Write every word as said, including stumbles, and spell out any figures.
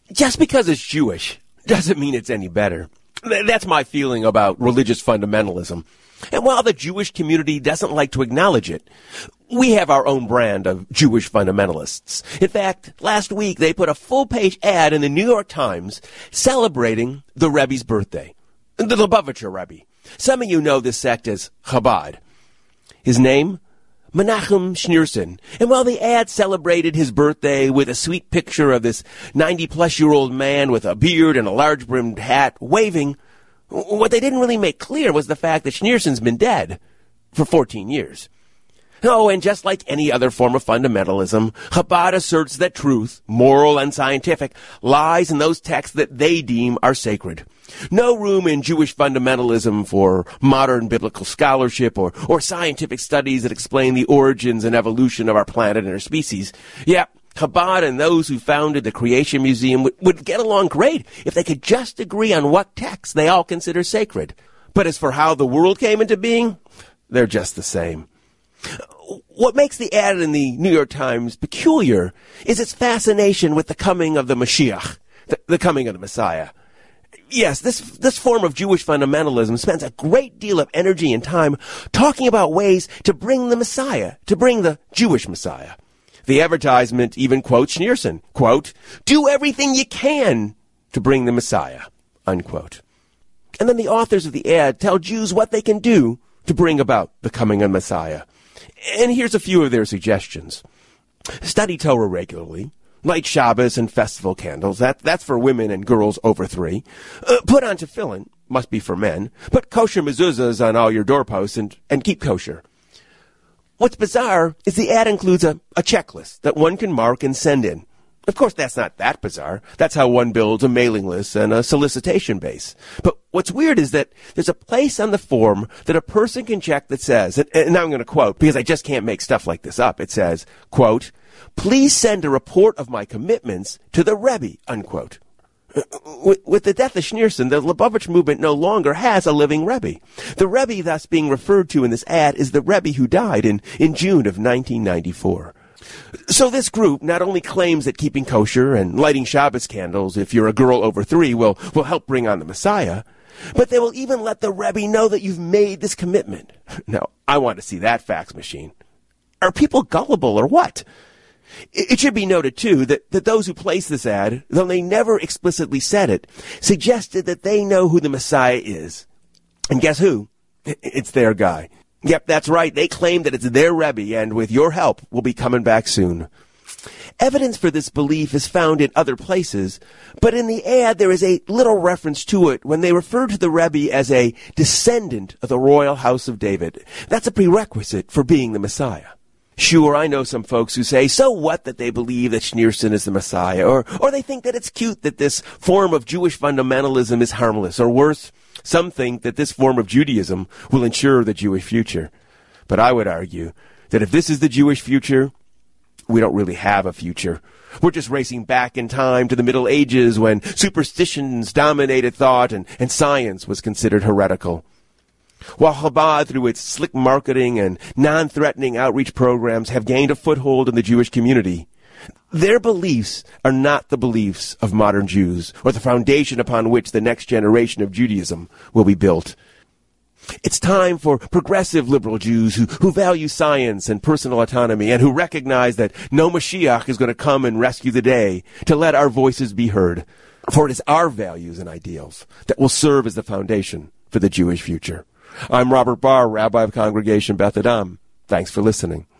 Just because it's Jewish doesn't mean it's any better. That's my feeling about religious fundamentalism. And while the Jewish community doesn't like to acknowledge it, we have our own brand of Jewish fundamentalists. In fact, last week they put a full-page ad in the New York Times celebrating the Rebbe's birthday, the Lubavitcher Rebbe. Some of you know this sect as Chabad. His name? Menachem Schneerson. And while the ad celebrated his birthday with a sweet picture of this ninety-plus-year-old man with a beard and a large-brimmed hat waving, what they didn't really make clear was the fact that Schneerson's been dead for fourteen years. Oh, and just like any other form of fundamentalism, Chabad asserts that truth, moral and scientific, lies in those texts that they deem are sacred. No room in Jewish fundamentalism for modern biblical scholarship or, or scientific studies that explain the origins and evolution of our planet and our species. Yeah, Chabad and those who founded the Creation Museum would, would get along great if they could just agree on what texts they all consider sacred. But as for how the world came into being, they're just the same. What makes the ad in the New York Times peculiar is its fascination with the coming of the Mashiach, the, the coming of the Messiah. Yes, this this form of Jewish fundamentalism spends a great deal of energy and time talking about ways to bring the Messiah, to bring the Jewish Messiah. The advertisement even quotes Schneerson, quote, "Do everything you can to bring the Messiah," unquote. And then the authors of the ad tell Jews what they can do to bring about the coming of Messiah. And here's a few of their suggestions. Study Torah regularly. Light Shabbos and festival candles. That, that's for women and girls over three. Uh, put on tefillin. Must be for men. Put kosher mezuzahs on all your doorposts and, and keep kosher. What's bizarre is the ad includes a, a checklist that one can mark and send in. Of course, that's not that bizarre. That's how one builds a mailing list and a solicitation base. But what's weird is that there's a place on the form that a person can check that says, and, and now I'm going to quote, because I just can't make stuff like this up. It says, quote, "Please send a report of my commitments to the Rebbe," unquote. With, with the death of Schneerson, the Lubavitch movement no longer has a living Rebbe. The Rebbe thus being referred to in this ad is the Rebbe who died in, in June of nineteen ninety-four. So this group not only claims that keeping kosher and lighting Shabbos candles if you're a girl over three will, will help bring on the Messiah, but they will even let the Rebbe know that you've made this commitment. Now, I want to see that fax machine. Are people gullible or what? It should be noted, too, that, that those who placed this ad, though they never explicitly said it, suggested that they know who the Messiah is. And guess who? It's their guy. Yep, that's right. They claim that it's their Rebbe, and with your help, we'll be coming back soon. Evidence for this belief is found in other places, but in the ad there is a little reference to it when they refer to the Rebbe as a descendant of the royal house of David. That's a prerequisite for being the Messiah. Sure, I know some folks who say, so what that they believe that Schneerson is the Messiah, or, or they think that it's cute that this form of Jewish fundamentalism is harmless, or worse, some think that this form of Judaism will ensure the Jewish future. But I would argue that if this is the Jewish future, we don't really have a future. We're just racing back in time to the Middle Ages when superstitions dominated thought and, and science was considered heretical. While Chabad, through its slick marketing and non-threatening outreach programs, have gained a foothold in the Jewish community, their beliefs are not the beliefs of modern Jews or the foundation upon which the next generation of Judaism will be built. It's time for progressive liberal Jews who, who value science and personal autonomy and who recognize that no Mashiach is going to come and rescue the day to let our voices be heard. For it is our values and ideals that will serve as the foundation for the Jewish future. I'm Robert Barr, Rabbi of Congregation Beth Adam. Thanks for listening.